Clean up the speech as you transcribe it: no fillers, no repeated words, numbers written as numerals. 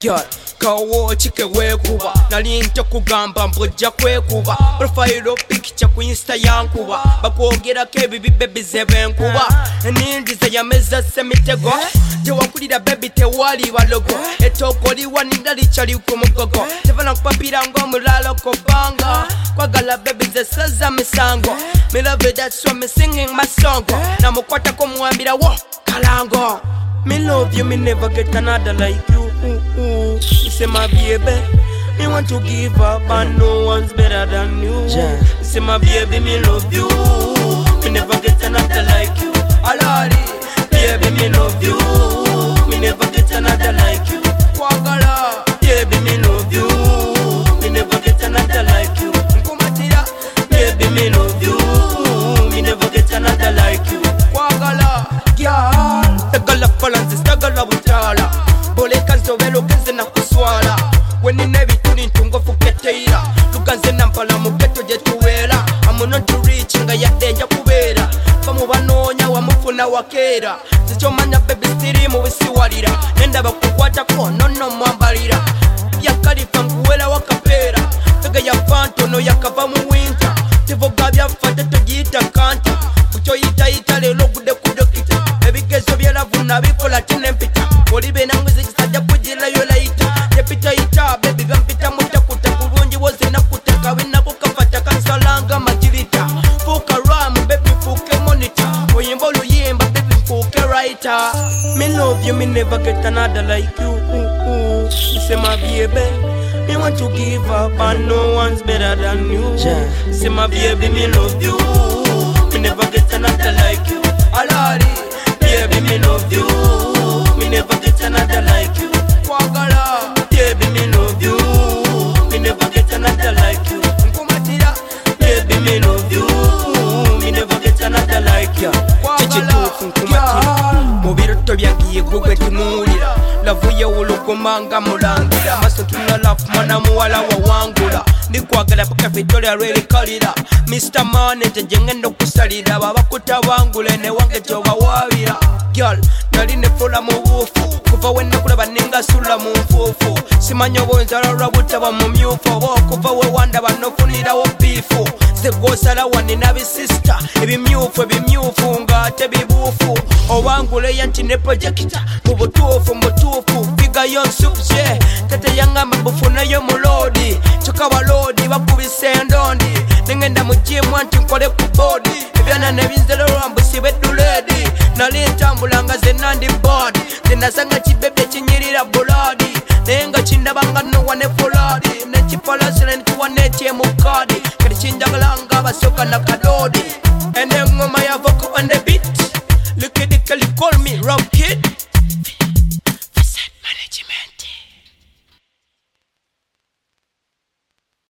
Girl, kawo chike wekuba nali nja kugamba mbojja kwekuba profile picture ku insta yankuba bakwogerako ebibi baby zebenkuba enindiza yameza semitego tewakulira baby tewali balogo etokoliwa nindali chali ku mugogo tevana kupapira ng'omulalo kobanga kwagala baby zesaza misango me love it, that's why me singing my song namukwatako muwambira wo kalango. Me love you, me never get another like you. You say my baby, me want to give up, and no one's better than you. You say my baby, me love you, me never get another like you. Alari, baby, me love you, me never get another like you. Kwagala, baby, me love you, me never get another like you. Nkumatira, baby, me love you, me never get another like you. Kwagala, girl. Tagala falansi, tagala butala boleka nsobera ogenze nakuswala wenina ebituli ntungofu keteira luganze nampala mu geto gye tuweera amuno turichi nga yadde nja kubeera bamubanoonya wamufuna wakeera zikyomanya bebi sirimu bisiwalira nendaba kukwatako nono mwambalira yakalifa nkuwera wakapeera tege yafa ntono yakava mu winta tivoga byafa tetogiyita kanta bukyoyitayita leero gudde ku dokita ebigezo byelavu nabikola tinempita olibe nangwizi kisajja kugirayo layita yepitayita bebi byampita mutakuta kulungi wozinakutaka binakukafata kansalanga majirita fuuka ramu bebi fuuke monita oyimba oluyimba bebi fuuke writer. Me love you, me never get another like you. You say my baby, me want to give up, and no one's better than you. Say my baby, me love you, me never get another like you. Alari, baby, me love you, me never get another like you. Kwagala, baby, me love you, me never get another like you. Nkumatira, baby, me love you, me never get another like you. Kwagala, nkumatira, mubiruto byangiye gugwe tunulira lavuye ulukumanga mulangira maso tunalafu mwana muwala wawangula ndikwagala paka Victoria lwerikalira Mr. Manager jengendo kusalira babakutabangule ne wange tobawabira. Girl, nali nefula mu bufu kuva wennakulaba ningasula mu nfuufu simanya obonzala lwabutaba mu myufu oba okuva wewandaba nofunirawo biifu zegosala wanina bisista ebimyufu ng'ate bibuufu obanguleya nti ne projekita mu butuufu figayo nsupye tate yangamba bufunayo mu loodi kyokka baloodi bakubisa endondi nengenda mu jimu nti nkole ku boodi ebyana ne binzera olwambusiba edduleedi nali ntambula ze nandi board zenasanga kibebe kinyirira buladi naye nga kindabanga nowa ne fuladi nekifalasira nekuwa nekyemukadi kati kinjagala nga abasooka na kadodi enengoma yava